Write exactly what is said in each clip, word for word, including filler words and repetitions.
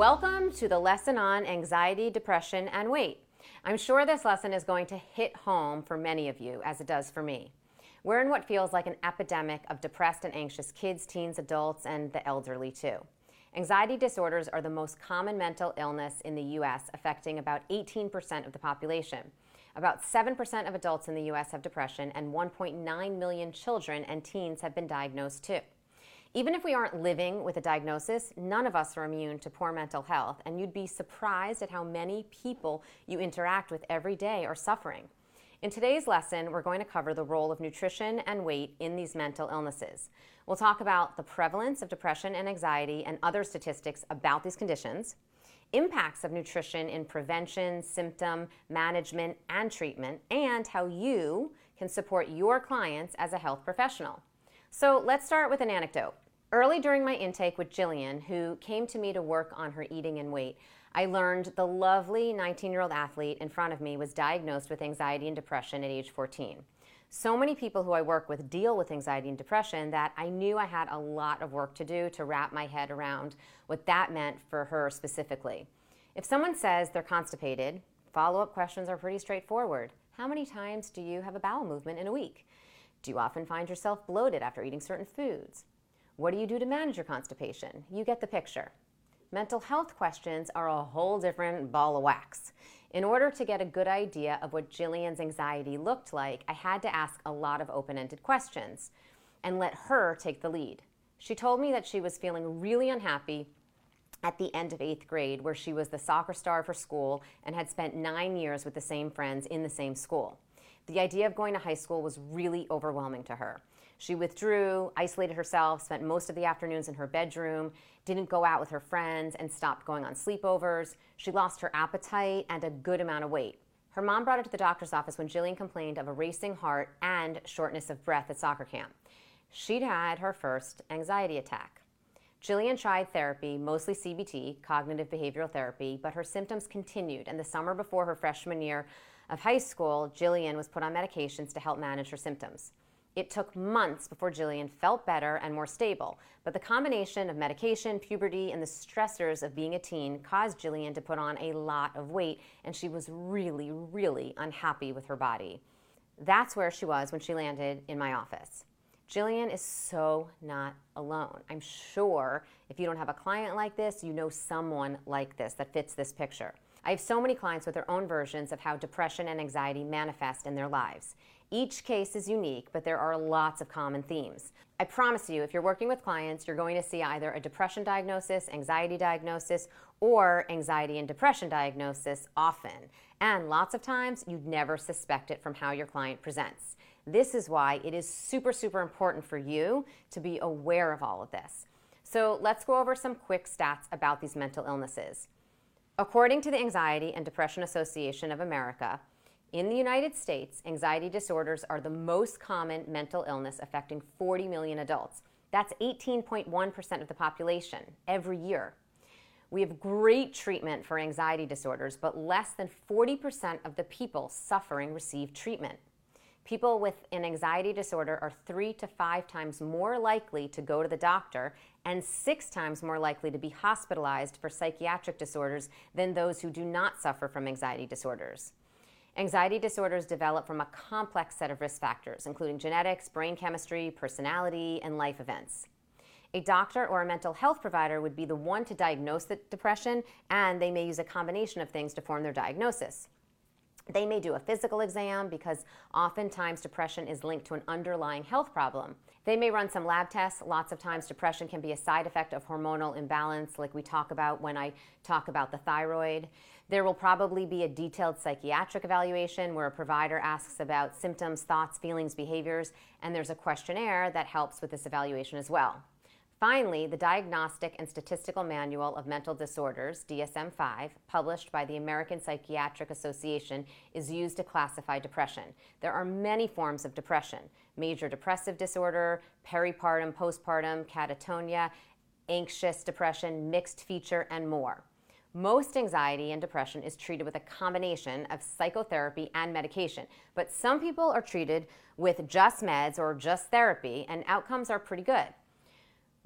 Welcome to the lesson on anxiety, depression, and weight. I'm sure this lesson is going to hit home for many of you, as it does for me. We're in what feels like an epidemic of depressed and anxious kids, teens, adults, and the elderly too. Anxiety disorders are the most common mental illness in the U S, affecting about eighteen percent of the population. About seven percent of adults in the U S have depression, and one point nine million children and teens have been diagnosed too. Even if we aren't living with a diagnosis, none of us are immune to poor mental health, and you'd be surprised at how many people you interact with every day are suffering. In today's lesson, we're going to cover the role of nutrition and weight in these mental illnesses. We'll talk about the prevalence of depression and anxiety and other statistics about these conditions, impacts of nutrition in prevention, symptom management, and treatment, and how you can support your clients as a health professional. So let's start with an anecdote. Early during my intake with Jillian, who came to me to work on her eating and weight, I learned the lovely nineteen-year-old athlete in front of me was diagnosed with anxiety and depression at age fourteen. So many people who I work with deal with anxiety and depression that I knew I had a lot of work to do to wrap my head around what that meant for her specifically. If someone says they're constipated, follow-up questions are pretty straightforward. How many times do you have a bowel movement in a week? Do you often find yourself bloated after eating certain foods? What do you do to manage your constipation? You get the picture. Mental health questions are a whole different ball of wax. In order to get a good idea of what Jillian's anxiety looked like, I had to ask a lot of open-ended questions and let her take the lead. She told me that she was feeling really unhappy at the end of eighth grade, where she was the soccer star for school and had spent nine years with the same friends in the same school. The idea of going to high school was really overwhelming to her. She withdrew, isolated herself, spent most of the afternoons in her bedroom, didn't go out with her friends, and stopped going on sleepovers. She lost her appetite and a good amount of weight. Her mom brought her to the doctor's office when Jillian complained of a racing heart and shortness of breath at soccer camp. She'd had her first anxiety attack. Jillian tried therapy, mostly C B T, cognitive behavioral therapy, but her symptoms continued, and the summer before her freshman year of high school, Jillian was put on medications to help manage her symptoms. It took months before Jillian felt better and more stable, but the combination of medication, puberty, and the stressors of being a teen caused Jillian to put on a lot of weight, and she was really, really unhappy with her body. That's where she was when she landed in my office. Jillian is so not alone. I'm sure if you don't have a client like this, you know someone like this that fits this picture. I have so many clients with their own versions of how depression and anxiety manifest in their lives. Each case is unique, but there are lots of common themes. I promise you, if you're working with clients, you're going to see either a depression diagnosis, anxiety diagnosis, or anxiety and depression diagnosis often. And lots of times, you'd never suspect it from how your client presents. This is why it is super, super important for you to be aware of all of this. So let's go over some quick stats about these mental illnesses. According to the Anxiety and Depression Association of America, in the United States, anxiety disorders are the most common mental illness affecting forty million adults. That's eighteen point one percent of the population every year. We have great treatment for anxiety disorders, but less than forty percent of the people suffering receive treatment. People with an anxiety disorder are three to five times more likely to go to the doctor and six times more likely to be hospitalized for psychiatric disorders than those who do not suffer from anxiety disorders. Anxiety disorders develop from a complex set of risk factors, including genetics, brain chemistry, personality, and life events. A doctor or a mental health provider would be the one to diagnose the depression, and they may use a combination of things to form their diagnosis. They may do a physical exam because oftentimes depression is linked to an underlying health problem. They may run some lab tests. Lots of times depression can be a side effect of hormonal imbalance, like we talk about when I talk about the thyroid. There will probably be a detailed psychiatric evaluation where a provider asks about symptoms, thoughts, feelings, behaviors, and there's a questionnaire that helps with this evaluation as well. Finally, the Diagnostic and Statistical Manual of Mental Disorders, D S M five, published by the American Psychiatric Association, is used to classify depression. There are many forms of depression: major depressive disorder, peripartum, postpartum, catatonia, anxious depression, mixed feature, and more. Most anxiety and depression is treated with a combination of psychotherapy and medication, but some people are treated with just meds or just therapy, and outcomes are pretty good.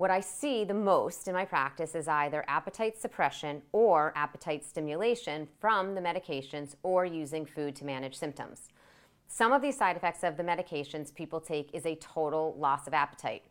What I see the most in my practice is either appetite suppression or appetite stimulation from the medications or using food to manage symptoms. Some of these side effects of the medications people take is a total loss of appetite.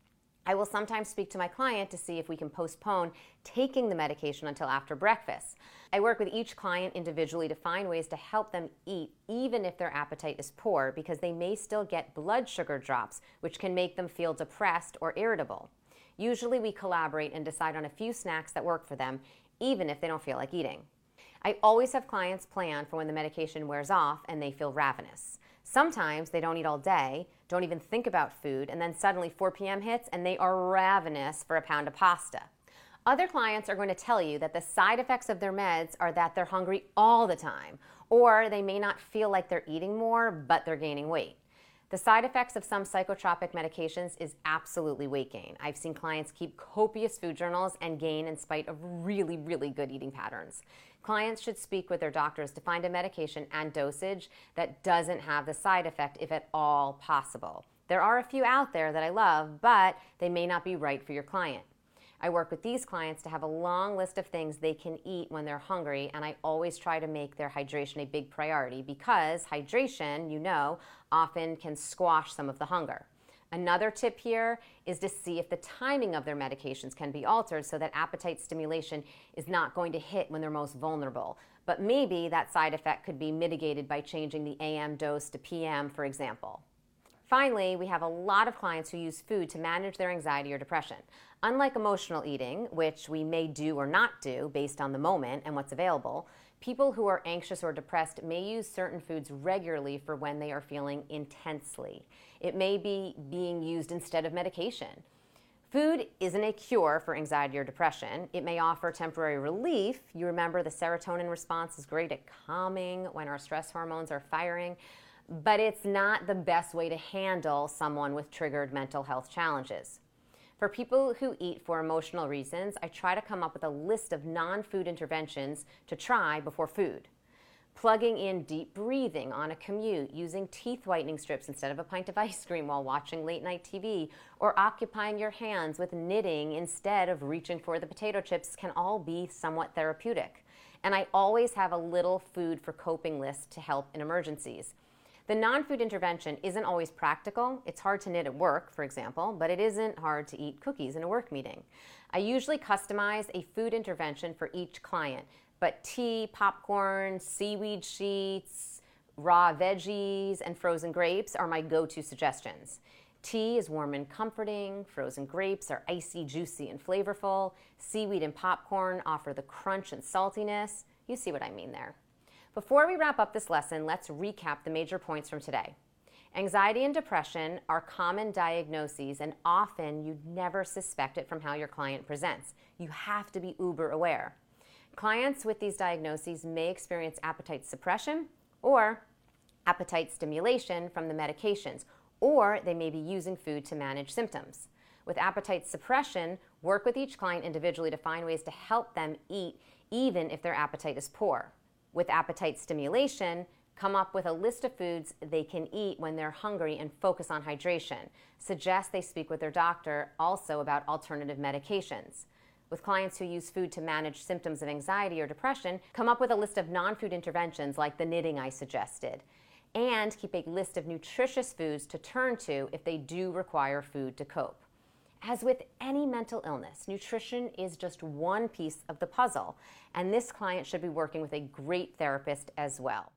I will sometimes speak to my client to see if we can postpone taking the medication until after breakfast. I work with each client individually to find ways to help them eat even if their appetite is poor, because they may still get blood sugar drops, which can make them feel depressed or irritable. Usually we collaborate and decide on a few snacks that work for them, even if they don't feel like eating. I always have clients plan for when the medication wears off and they feel ravenous. Sometimes they don't eat all day, don't even think about food, and then suddenly four p m hits and they are ravenous for a pound of pasta. Other clients are going to tell you that the side effects of their meds are that they're hungry all the time, or they may not feel like they're eating more, but they're gaining weight. The side effects of some psychotropic medications is absolutely weight gain. I've seen clients keep copious food journals and gain in spite of really, really good eating patterns. Clients should speak with their doctors to find a medication and dosage that doesn't have the side effect if at all possible. There are a few out there that I love, but they may not be right for your client. I work with these clients to have a long list of things they can eat when they're hungry, and I always try to make their hydration a big priority because hydration, you know, often can squash some of the hunger. Another tip here is to see if the timing of their medications can be altered so that appetite stimulation is not going to hit when they're most vulnerable. But maybe that side effect could be mitigated by changing the A M dose to P M, for example. Finally, we have a lot of clients who use food to manage their anxiety or depression. Unlike emotional eating, which we may do or not do based on the moment and what's available, people who are anxious or depressed may use certain foods regularly for when they are feeling intensely. It may be being used instead of medication. Food isn't a cure for anxiety or depression. It may offer temporary relief. You remember the serotonin response is great at calming when our stress hormones are firing, but it's not the best way to handle someone with triggered mental health challenges. For people who eat for emotional reasons, I try to come up with a list of non-food interventions to try before food. Plugging in deep breathing on a commute, using teeth whitening strips instead of a pint of ice cream while watching late night T V, or occupying your hands with knitting instead of reaching for the potato chips can all be somewhat therapeutic. And I always have a little food for coping list to help in emergencies. The non-food intervention isn't always practical. It's hard to knit at work, for example, but it isn't hard to eat cookies in a work meeting. I usually customize a food intervention for each client, but tea, popcorn, seaweed sheets, raw veggies, and frozen grapes are my go-to suggestions. Tea is warm and comforting, frozen grapes are icy, juicy, and flavorful, seaweed and popcorn offer the crunch and saltiness. You see what I mean there. Before we wrap up this lesson, let's recap the major points from today. Anxiety and depression are common diagnoses, and often you'd never suspect it from how your client presents. You have to be uber aware. Clients with these diagnoses may experience appetite suppression or appetite stimulation from the medications, or they may be using food to manage symptoms. With appetite suppression, work with each client individually to find ways to help them eat even if their appetite is poor. With appetite stimulation, come up with a list of foods they can eat when they're hungry and focus on hydration. Suggest they speak with their doctor also about alternative medications. With clients who use food to manage symptoms of anxiety or depression, come up with a list of non-food interventions like the knitting I suggested. And keep a list of nutritious foods to turn to if they do require food to cope. As with any mental illness, nutrition is just one piece of the puzzle, and this client should be working with a great therapist as well.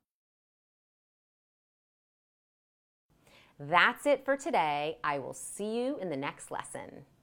That's it for today. I will see you in the next lesson.